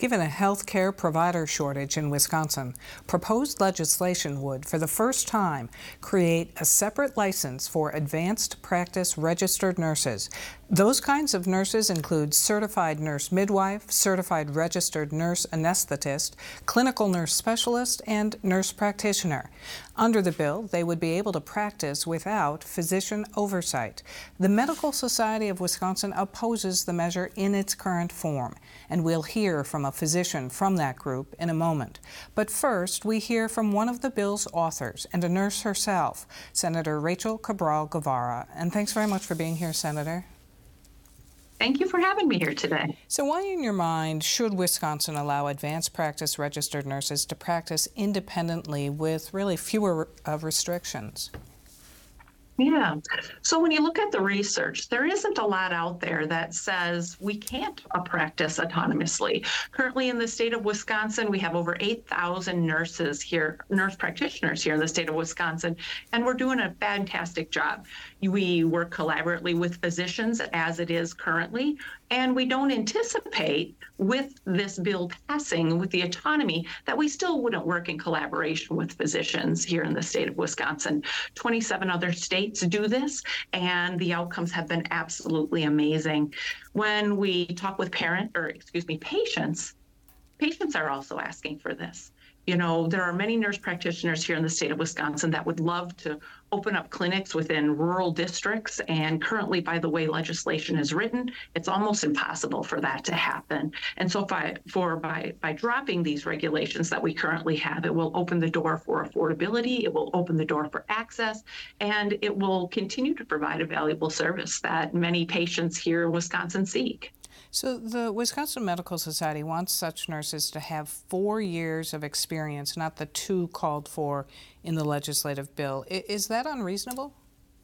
Given a health care provider shortage in Wisconsin, proposed legislation would, for the first time, create a separate license for advanced practice registered nurses. Those kinds of nurses include certified nurse midwife, certified registered nurse anesthetist, clinical nurse specialist, and nurse practitioner. Under the bill, they would be able to practice without physician oversight. The Medical Society of Wisconsin opposes the measure in its current form, and we'll hear from a physician from that group in a moment. But first, we hear from one of the bill's authors and a nurse herself, Senator Rachel Cabral Guevara. And thanks very much for being here, Senator. Thank you for having me here today. So why, in your mind, should Wisconsin allow advanced practice registered nurses to practice independently with really fewer restrictions? Yeah. So when you look at the research, there isn't a lot out there that says we can't practice autonomously. Currently in the state of Wisconsin, we have over 8,000 nurses here, nurse practitioners here in the state of Wisconsin, and we're doing a fantastic job. We work collaboratively with physicians as it is currently, and we don't anticipate with this bill passing with the autonomy that we still wouldn't work in collaboration with physicians here in the state of Wisconsin. 27 other states do this, and the outcomes have been absolutely amazing. When we talk with patients are also asking for this. You know, there are many nurse practitioners here in the state of Wisconsin that would love to open up clinics within rural districts. And currently, by the way legislation is written, it's almost impossible for that to happen. And so by dropping these regulations that we currently have, it will open the door for affordability, it will open the door for access, and it will continue to provide a valuable service that many patients here in Wisconsin seek. So the Wisconsin Medical Society wants such nurses to have 4 years of experience, not the 2 called for in the legislative bill. Is that unreasonable?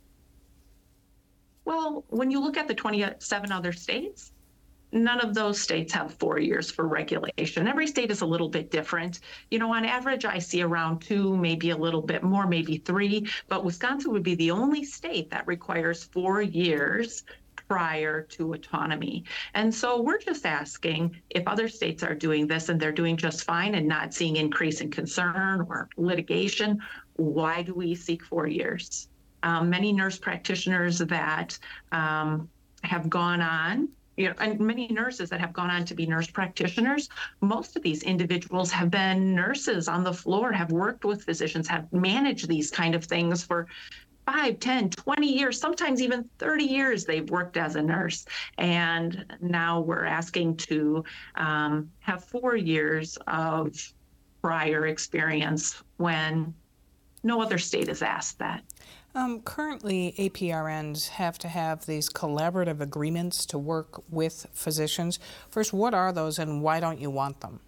Well, when you look at the 27 other states, none of those states have 4 years for regulation. Every state is a little bit different. You know, on average, I see around 2, maybe a little bit more, maybe 3, but Wisconsin would be the only state that requires 4 years prior to autonomy. And so we're just asking if other states are doing this and they're doing just fine and not seeing increase in concern or litigation, why do we seek 4 years? Many nurse practitioners that have gone on, and many nurses that have gone on to be nurse practitioners, most of these individuals have been nurses on the floor, have worked with physicians, have managed these kind of things for 5, 10, 20 years, sometimes even 30 years they've worked as a nurse. And now we're asking to have 4 years of prior experience when no other state has asked that. Currently, APRNs have to have these collaborative agreements to work with physicians. First, what are those and why don't you want them?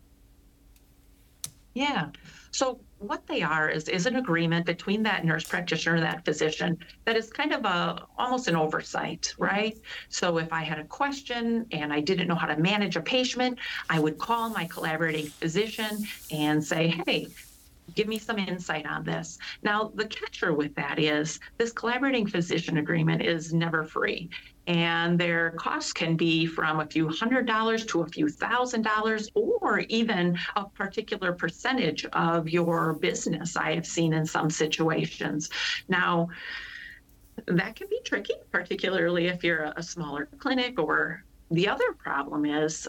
Yeah. So what they are is an agreement between that nurse practitioner and that physician that is kind of almost an oversight, right? So if I had a question and I didn't know how to manage a patient, I would call my collaborating physician and say, hey, give me some insight on this. Now, the catcher with that is this collaborating physician agreement is never free. And their costs can be from a few $100s to a few $1,000s, or even a particular percentage of your business, I have seen in some situations. Now, that can be tricky, particularly if you're a smaller clinic, or the other problem is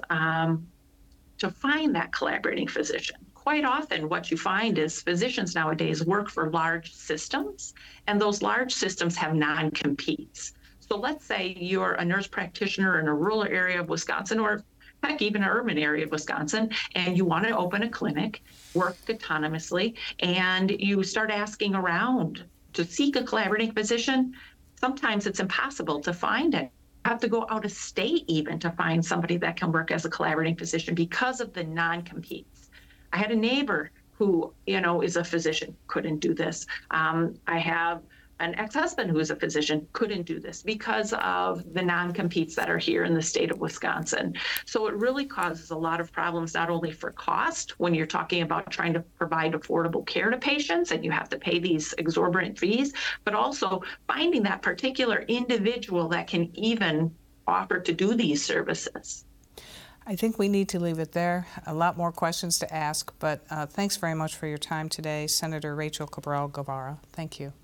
to find that collaborating physician. Quite often what you find is physicians nowadays work for large systems, and those large systems have non-competes. So let's say you're a nurse practitioner in a rural area of Wisconsin, or heck, even an urban area of Wisconsin, and you want to open a clinic, work autonomously, and you start asking around to seek a collaborating physician. Sometimes it's impossible to find it. You have to go out of state even to find somebody that can work as a collaborating physician because of the non-competes. I had a neighbor who, is a physician, couldn't do this. I have an ex-husband who is a physician, couldn't do this because of the non-competes that are here in the state of Wisconsin. So it really causes a lot of problems, not only for cost, when you're talking about trying to provide affordable care to patients and you have to pay these exorbitant fees, but also finding that particular individual that can even offer to do these services. I think we need to leave it there. A lot more questions to ask, but thanks very much for your time today, Senator Rachel Cabral Guevara. Thank you.